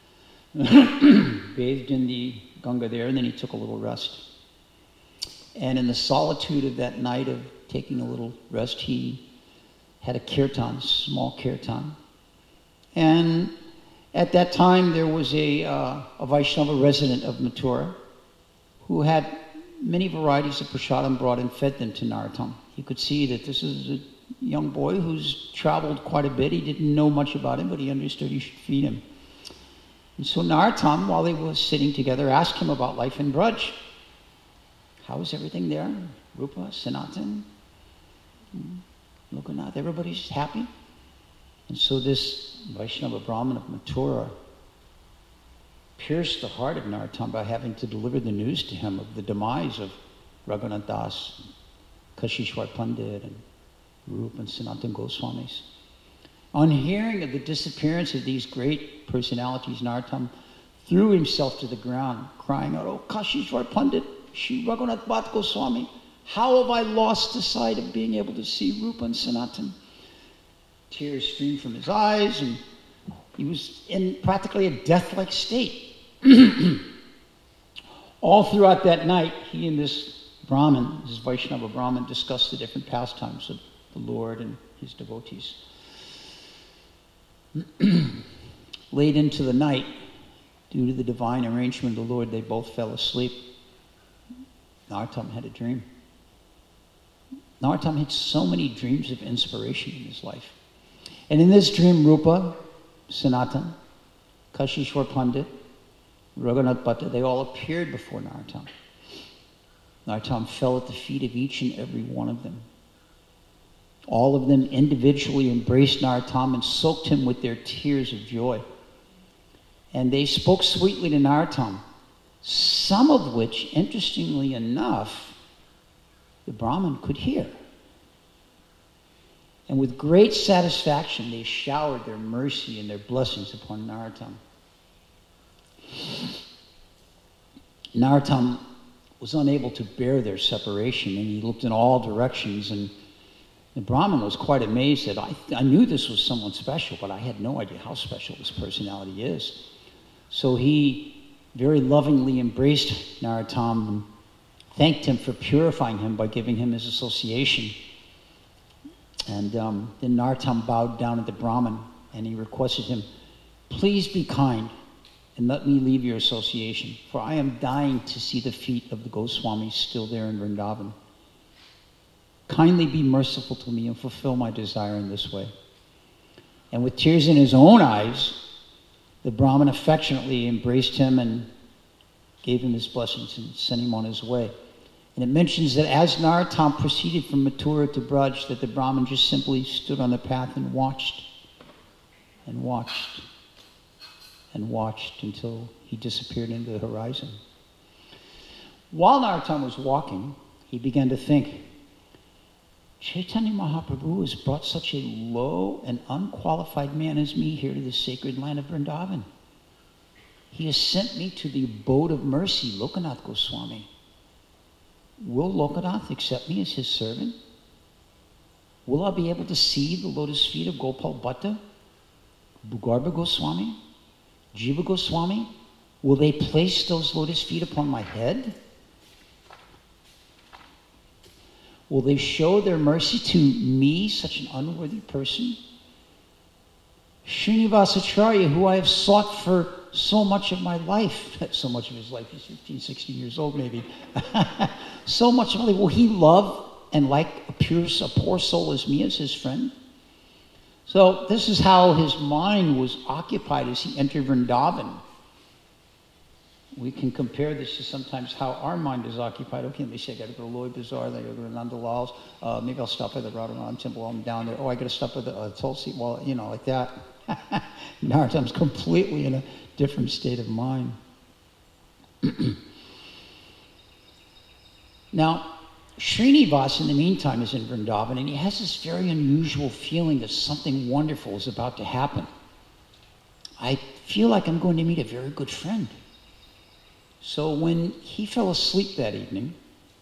A: Bathed in the Ganga there, and then he took a little rest. And in the solitude of that night of taking a little rest, he had a kirtan, small kirtan. And at that time, there was a, uh, a Vaishnava resident of Mathura who had many varieties of prasadam brought and fed them to Narottam. He could see that this is a young boy who's traveled quite a bit. He didn't know much about him, but he understood he should feed him. And so Narottam, while they were sitting together, asked him about life in Braj. How is everything there? Rupa, Sanatan, Lokanath, everybody's happy? And so this Vaishnava Brahmin of Mathura pierced the heart of Narottam by having to deliver the news to him of the demise of Raghunath Das, Kashishwar Pandit, and Rupa and Sanatan Goswamis. On hearing of the disappearance of these great personalities, Narottam threw himself to the ground, crying out, oh, Kashishwar Pandit, Shri Raghunath Bhat Goswami, how have I lost the sight of being able to see Rupa and Sanatan? Tears streamed from his eyes, and he was in practically a death-like state. All throughout that night, he and this Brahmin, this Vaishnava Brahmin, discussed the different pastimes of the Lord and his devotees. Late into the night, due to the divine arrangement of the Lord, they both fell asleep. Narottam had a dream. Narottam had so many dreams of inspiration in his life. And in this dream, Rupa, Sanatan, Kashishwar Pandit, Raghunath Bhatta, they all appeared before Narottam. Narottam fell at the feet of each and every one of them. All of them individually embraced Narottam and soaked him with their tears of joy. And they spoke sweetly to Narottam, some of which, interestingly enough, the Brahmin could hear. And with great satisfaction, they showered their mercy and their blessings upon Narottam. Narottam was unable to bear their separation, and he looked in all directions, and the Brahmin was quite amazed that I, I knew this was someone special, but I had no idea how special this personality is. So he very lovingly embraced Narottam and thanked him for purifying him by giving him his association. And um, then Narottam bowed down at the Brahmin, and he requested him, "Please be kind and let me leave your association, for I am dying to see the feet of the Goswamis still there in Vrindavan. Kindly be merciful to me and fulfill my desire in this way." And with tears in his own eyes, the Brahmin affectionately embraced him and gave him his blessings and sent him on his way. And it mentions that as Narottam proceeded from Mathura to Braj, that the Brahmin just simply stood on the path and watched and watched and watched until he disappeared into the horizon. While Narottam was walking, he began to think, Chaitanya Mahaprabhu has brought such a low and unqualified man as me here to the sacred land of Vrindavan. He has sent me to the abode of mercy, Lokanath Goswami. Will Lokanath accept me as his servant? Will I be able to see the lotus feet of Gopal Bhatta, Bhugarbha Goswami, Jiva Goswami? Will they place those lotus feet upon my head? Will they show their mercy to me, such an unworthy person? Srinivasacharya, who I have sought for so much of my life, so much of his life, he's fifteen, sixteen years old maybe, so much of my life, will he love and like a, pure, a poor soul as me as his friend? So this is how his mind was occupied as he entered Vrindavan. We can compare this to sometimes how our mind is occupied. Okay, let me say I got to go to Loi Bazaar, then I got to go to Nandalal's. Uh, maybe I'll stop by the Radharan Temple while I'm down there. Oh, I got to stop at the uh, Tulsi, well, you know, like that. Narottam's completely in a different state of mind. Now, Srinivas, in the meantime, is in Vrindavan, and he has this very unusual feeling that something wonderful is about to happen. I feel like I'm going to meet a very good friend. So when he fell asleep that evening,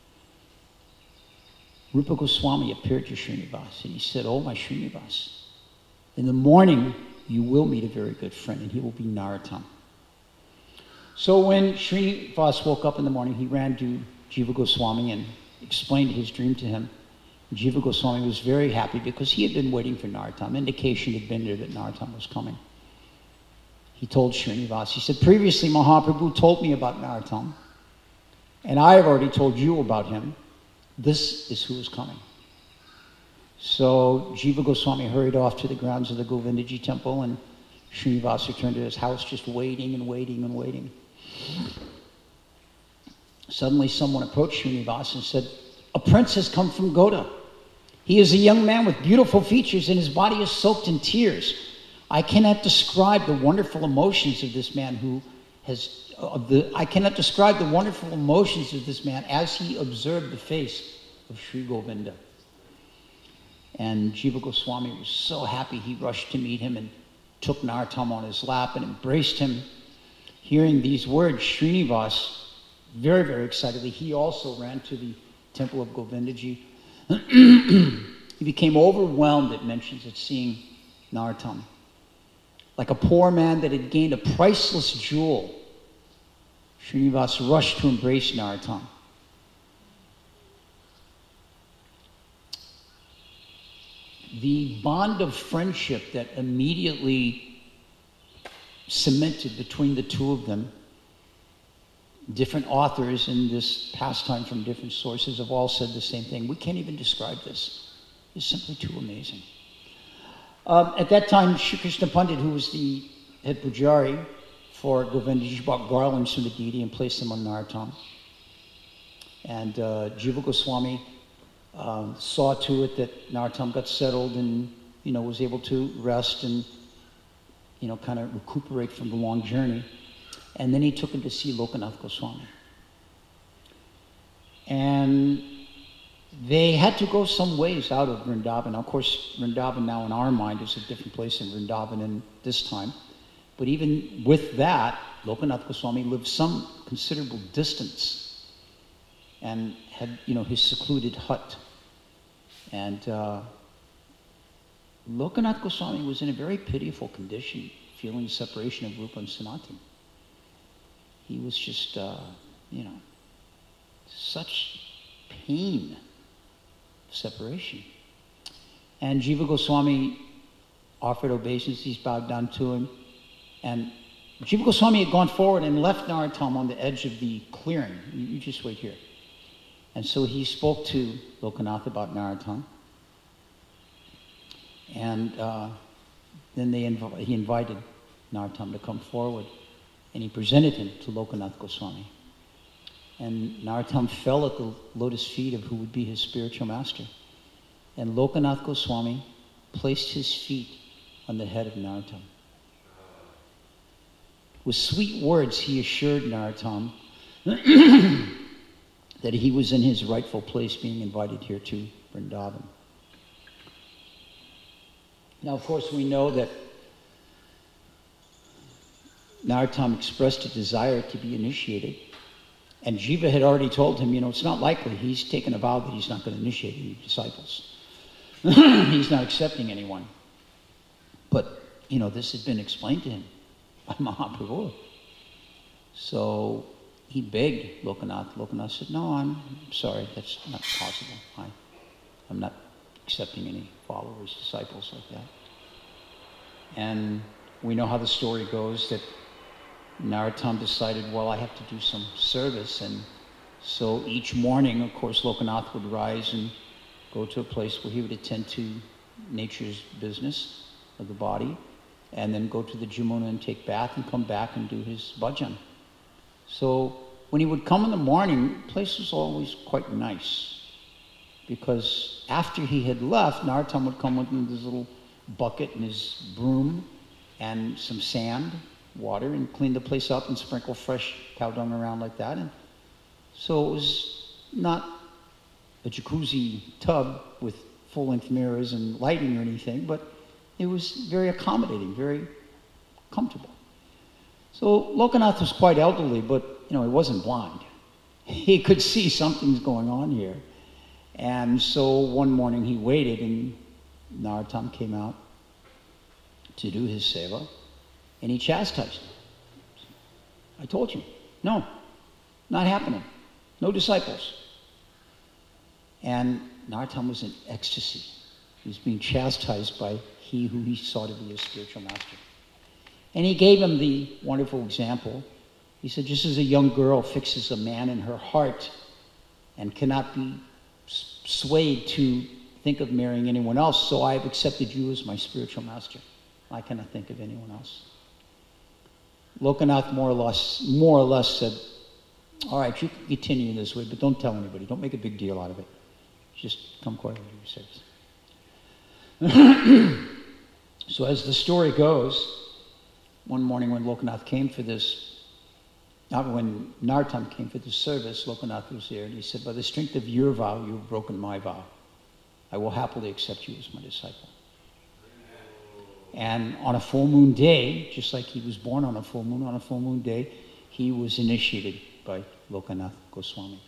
A: Rupa Goswami appeared to Srinivas, and he said, "Oh, my Srinivas, in the morning you will meet a very good friend, and he will be Narottam." So when Srinivas woke up in the morning, he ran to Jiva Goswami and explained his dream to him. Jiva Goswami was very happy because he had been waiting for Narottam. Indication had been there that Narottam was coming. He told Srinivas, he said, "Previously Mahaprabhu told me about Narottam, and I have already told you about him. This is who is coming." So Jiva Goswami hurried off to the grounds of the Govindaji temple, and Srinivas returned to his house just waiting and waiting and waiting. Suddenly someone approached Srinivas and said, "A prince has come from Goda. He is a young man with beautiful features, and his body is soaked in tears. I cannot describe the wonderful emotions of this man who has, of the, I cannot describe the wonderful emotions of this man as he observed the face of Sri Govinda." And Jiva Goswami was so happy, he rushed to meet him and took Narottam on his lap and embraced him. Hearing these words, Srinivas, very, very excitedly, he also ran to the temple of Govindaji. He became overwhelmed, it mentions, at seeing Narottam. Like a poor man that had gained a priceless jewel, Srinivas rushed to embrace Narottam. The bond of friendship that immediately cemented between the two of them, different authors in this pastime from different sources have all said the same thing. We can't even describe this. It's simply too amazing. Um, at that time, Shri Krishna Pandit, who was the head pujari for Govindaji, bought garlands from the deity and placed them on Narottam. And uh, Jiva Goswami um, saw to it that Narottam got settled and, you know, was able to rest and, you know, kind of recuperate from the long journey. And then he took him to see Lokanath Goswami. And they had to go some ways out of Vrindavan. Of course, Vrindavan now in our mind is a different place than Vrindavan in this time. But even with that, Lokanath Goswami lived some considerable distance and had, you know, his secluded hut. And uh, Lokanath Goswami was in a very pitiful condition, feeling the separation of Rupa and Sanatan. He was just, uh, you know, such pain of separation. And Jiva Goswami offered obeisances, bowed down to him. And Jiva Goswami had gone forward and left Narottam on the edge of the clearing. You, you just wait here. And so he spoke to Lokanath about Narottam. And uh, then they inv- he invited Narottam to come forward. And he presented him to Lokanath Goswami. And Narottam fell at the lotus feet of who would be his spiritual master. And Lokanath Goswami placed his feet on the head of Narottam. With sweet words, he assured Narottam that he was in his rightful place, being invited here to Vrindavan. Now, of course, we know that Narottam expressed a desire to be initiated, and Jiva had already told him, you know, it's not likely. He's taken a vow that he's not going to initiate any disciples. He's not accepting anyone. But, you know, this had been explained to him by Mahaprabhu. So he begged Lokanath. Lokanath said, no, I'm sorry, that's not possible. I, I'm not accepting any followers, disciples like that. And we know how the story goes, that Narottam decided, well, I have to do some service. And so each morning, of course, Lokanath would rise and go to a place where he would attend to nature's business of the body, and then go to the Jamuna and take bath and come back and do his bhajan. So when he would come in the morning, the place was always quite nice, because after he had left, Narottam would come with his little bucket and his broom and some sand, water, and clean the place up and sprinkle fresh cow dung around like that. And so it was not a jacuzzi tub with full-length mirrors and lighting or anything, but it was very accommodating, very comfortable. So Lokanath was quite elderly, but you know, he wasn't blind. He could see something's going on here. And so one morning he waited, and Narottam came out to do his seva, and he chastised him. I told you, no, not happening. No disciples. And Narottam was in ecstasy. He was being chastised by he who he saw to be his spiritual master. And he gave him the wonderful example. He said, just as a young girl fixes a man in her heart and cannot be swayed to think of marrying anyone else, so I have accepted you as my spiritual master. I cannot think of anyone else. Lokanath more or less, more or less said, all right, you can continue this way, but don't tell anybody. Don't make a big deal out of it. Just come quietly to your service. So as the story goes, one morning when Lokanath came for this, not when Narottam came for this service, Lokanath was there, and he said, by the strength of your vow, you have broken my vow. I will happily accept you as my disciple. And on a full moon day, just like he was born on a full moon, on a full moon day, he was initiated by Lokanath Goswami.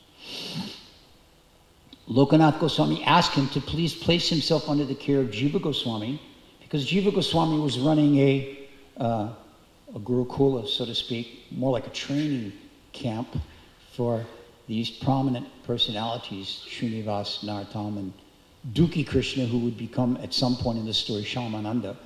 A: Lokanath Goswami asked him to please place himself under the care of Jiva Goswami, because Jiva Goswami was running a, uh, a Gurukula, so to speak, more like a training camp for these prominent personalities, Srinivas, Narottam, and Dukhi Krishna, who would become, at some point in the story, Shyamananda.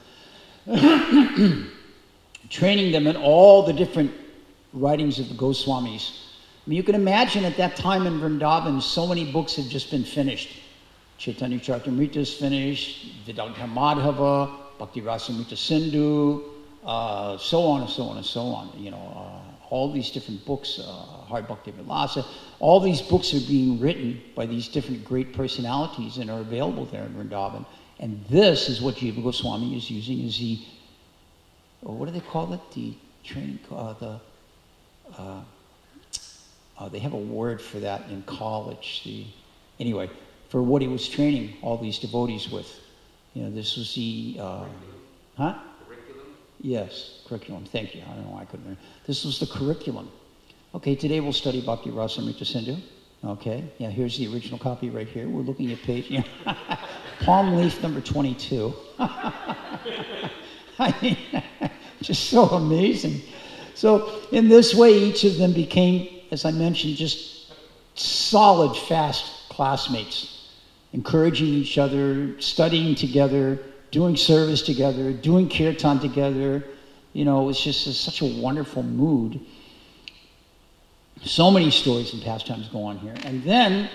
A: Training them in all the different writings of the Goswamis. I mean, you can imagine at that time in Vrindavan, so many books had just been finished. Chaitanya Charitamrita is finished, Vedanta Madhava, Bhakti Rasamrita Sindhu, uh, so on and so on and so on. You know, uh, all these different books, uh, Hard Bhakti Vilasa, all these books are being written by these different great personalities and are available there in Vrindavan. And this is what Jiva Goswami is using as the, oh, what do they call it? The training, uh, the, uh, uh, they have a word for that in college. The, anyway, for what he was training all these devotees with. You know, this was the, uh, huh?
B: Curriculum?
A: Yes, curriculum. Thank you. I don't know why I couldn't remember. This was the curriculum. Okay, today we'll study Bhakti Rasamrita Sindhu. Okay, yeah, here's the original copy right here. We're looking at page, you know, palm leaf number twenty-two. I mean, just so amazing. So in this way, each of them became, as I mentioned, just solid, fast classmates, encouraging each other, studying together, doing service together, doing kirtan together. You know, it was just a, such a wonderful mood. So many stories and pastimes go on here. And then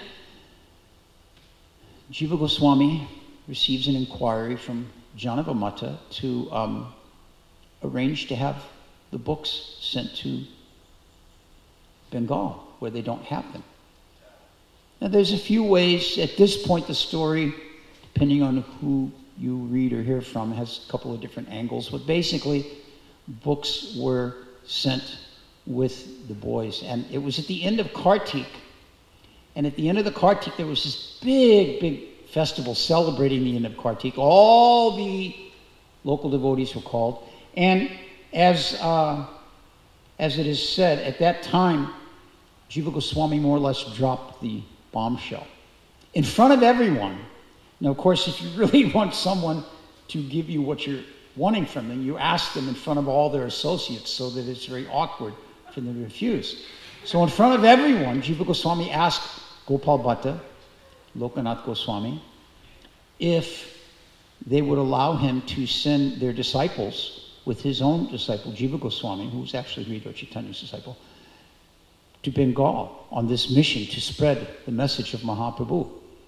A: Jiva Goswami receives an inquiry from Janavamata to um, arrange to have the books sent to Bengal, where they don't have them. Now, there's a few ways. At this point, the story, depending on who you read or hear from, has a couple of different angles. But basically, books were sent with the boys. And it was at the end of Kartik. And at the end of the Kartik, there was this big, big festival celebrating the end of Kartik. All the local devotees were called. And as uh, as it is said, at that time, Jiva Goswami more or less dropped the bombshell in front of everyone. Now, of course, if you really want someone to give you what you're wanting from them, you ask them in front of all their associates so that it's very awkward for them to refuse. So in front of everyone, Jiva Goswami asked Gopal Bhatta, Lokanath Goswami, if they would allow him to send their disciples with his own disciple, Jiva Goswami, who was actually Hridaya Chaitanya's disciple, to Bengal on this mission to spread the message of Mahaprabhu.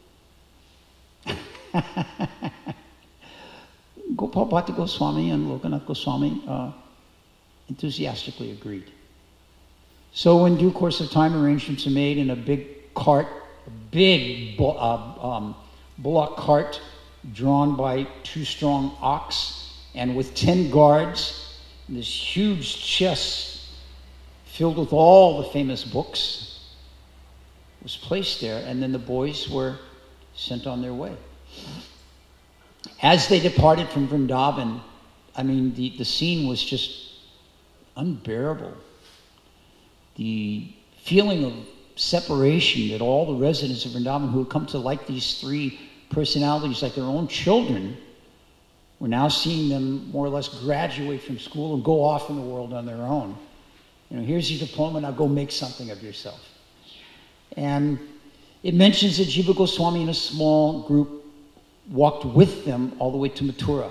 A: Gopal Bhatta Goswami and Lokanath Goswami uh, enthusiastically agreed. So in due course of time, arrangements are made in a big cart, a big bu- uh, um, bullock cart drawn by two strong ox and with ten guards, and this huge chest filled with all the famous books was placed there, and then the boys were sent on their way. As they departed from Vrindavan, I mean, the, the scene was just unbearable. The feeling of separation that all the residents of Vrindavan who had come to like these three personalities like their own children were now seeing them more or less graduate from school and go off in the world on their own. You know, here's your diploma, now go make something of yourself. And it mentions that Jiva Goswami and a small group walked with them all the way to Mathura.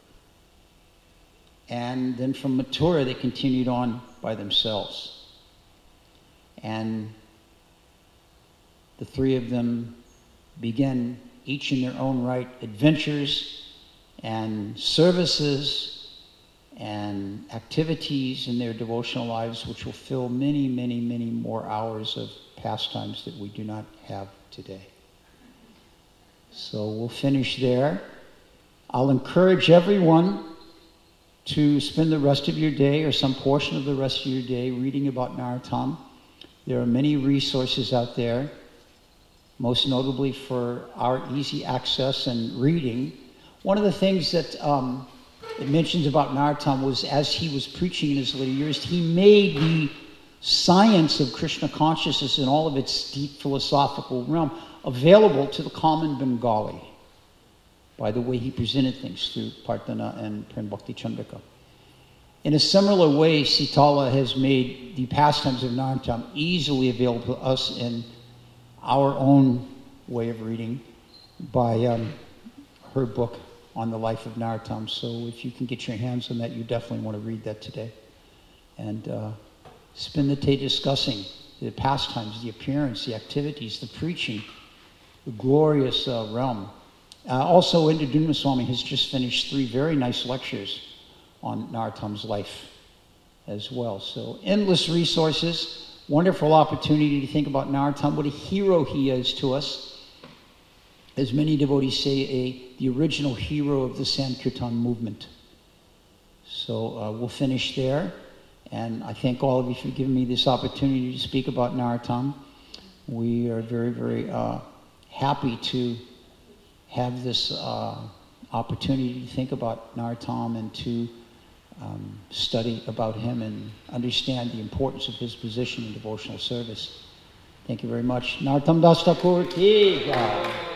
A: And then from Mathura, they continued on by themselves. And the three of them began, each in their own right, adventures and services and activities in their devotional lives, which will fill many, many, many more hours of pastimes that we do not have today. So we'll finish there. I'll encourage everyone to spend the rest of your day or some portion of the rest of your day reading about Narottam. There are many resources out there, most notably for our easy access and reading. One of the things that um, it mentions about Narottam was as he was preaching in his later years, he made the science of Krishna consciousness in all of its deep philosophical realm available to the common Bengali by the way he presented things through Partana and Prem Bhakti Chandrika. In a similar way, Sitala has made the pastimes of Narottam easily available to us in our own way of reading by um, her book on the life of Narottam. So if you can get your hands on that, you definitely want to read that today. And uh, spend the day discussing the pastimes, the appearance, the activities, the preaching, the glorious uh, realm. Uh, also, Indra Swami has just finished three very nice lectures on Narottam's life as well. So endless resources, wonderful opportunity to think about Narottam, what a hero he is to us. As many devotees say, a, the original hero of the Sankirtan movement. So uh, we'll finish there. And I thank all of you for giving me this opportunity to speak about Narottam. We are very, very uh, happy to have this uh, opportunity to think about Narottam and to um, study about him and understand the importance of his position in devotional service. Thank you very much. Narottam Das Thakur ki jai.